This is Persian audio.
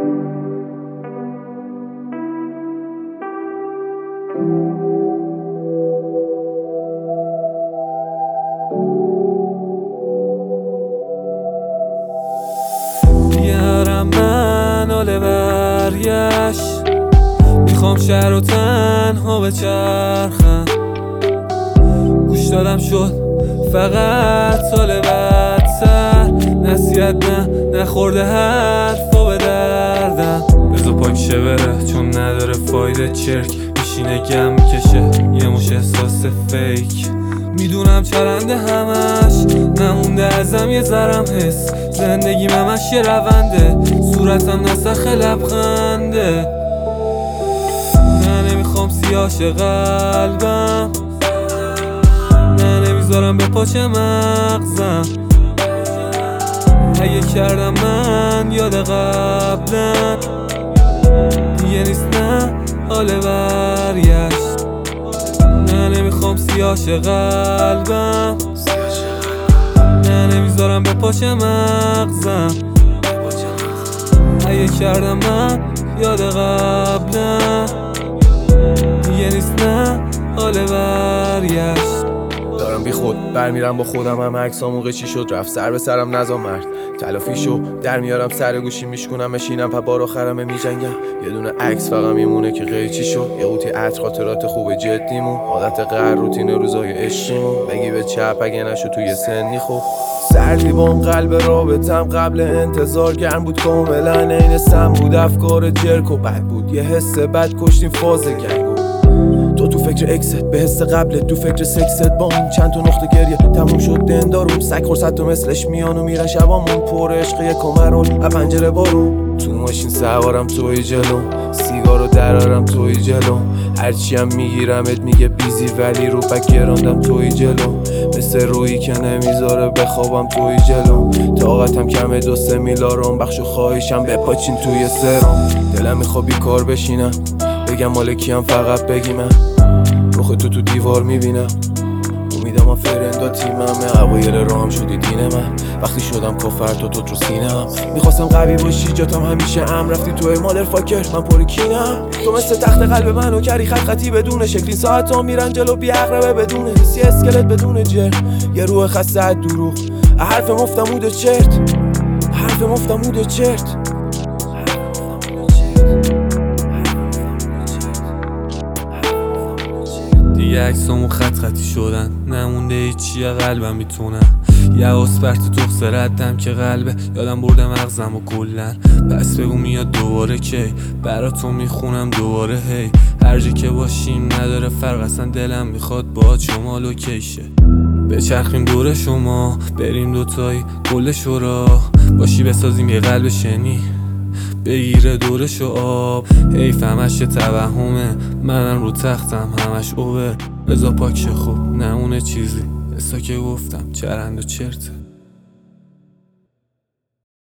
بیارم من حال برگشت، میخوام شهر و تنها بچرخم. گوش دادم شد فقط سال بدتر، نصیحت نخورده حرفا به دردم. بذار پاکشه بره چون نداره فایده، چرک میشینه گم میکشه یه مش احساس فیک. میدونم چرنده همش نمونده ازم یه ذرم حس، زندگیم همش یه رونده، صورتم نسخ لبخنده. نه نمیخوام سیاش قلبم، نه نمیذارم به پاچه مغزم. اگه کردم من یاد قبلن، دیگه نیست نه حال برگشت. نه نمیخوام سیاش قلبم، نه نمیذارم به پاچه مغزم. اگه کردم من یاد قبلن، دیگه نیست نه حال برگشت. دارم بی خود برمیرم با خودم، هم عکسامون قیچی شد رفت سر به سرم نزا مرد تلافیشو در میارم سر گوشی میشکنم مشینم پا بار آخرم میجنگم. یه دونه عکس فقط میمونه که قیچی شد، یه قوطی عطر خاطرات خوب جدیمون، عادت قهر روتین روزای عشقیمون. بگی به چپ اگه نشو توی سنی خوب سردی با اون قلب رابطم قبل انتظار گرم بود کاملا عین سم بود. افکار جرک و بد بود یه حس بد کشتیم فاز گنگو. تو فکر اکست به حس قبلت، تو فکر سکست با اون چند تا نقطه گریه تموم شد دندارم. سگ خورصد تو مثلش میان و میرن شبامون پر عشق یه کمرون. از پنجره بارون تو ماشین سوارم توی جلو، سیگارو درارم توی جلو. هرچی هم میگیرمت میگه بیزی ولی رو پک گراندم توی جلو. مثل رویی که نمیذاره بخوابم توی جلو. طاقتم کمه 2-3 میلارم، بخشو خواهشم بپاچین توی سرم. دلم میخواد بیکار بشینم بگم مالکیم فقط بگی من رخ تو دیوار میبینم. امیدم هم فرندا تیممه، اوایل راهم شدی دین من. وقتی شدم کفر تو سینم، میخواستم قوی باشی جاتم همیشه ام. رفتی توی مادر فاکر من پر کینم. تو مثل تخت قلب منو کردی خط خطی بدون شکلی. ساعت ها میرن جلو بی عقربه بدون حسی، اسکلت بدون جر، یه روح خسته از دروغ. حرف مفتمود چرت، حرف مفتمود چرت. دیگه عکسامون خط خطی شدن، نمونده هیچی قلبم میتونن. یه اسپرت تو ردم که قلبه یادم برده مغزم و کلن. پس بگو میاد دوباره کی براتو میخونم دوباره هی. هر جا که باشیم نداره فرق، اصلا دلم میخواد با شما لوکیشه. بچرخیم دور شما بریم دوتایی کل شورا باشی، بسازیم یه قلب شنی بگیره دورشو آب. حیف همش توهمه، منم رو تختم همش اوور. بذار پاکشه خوب نمونه چیزی، بسا که گفتم چرند و چرته.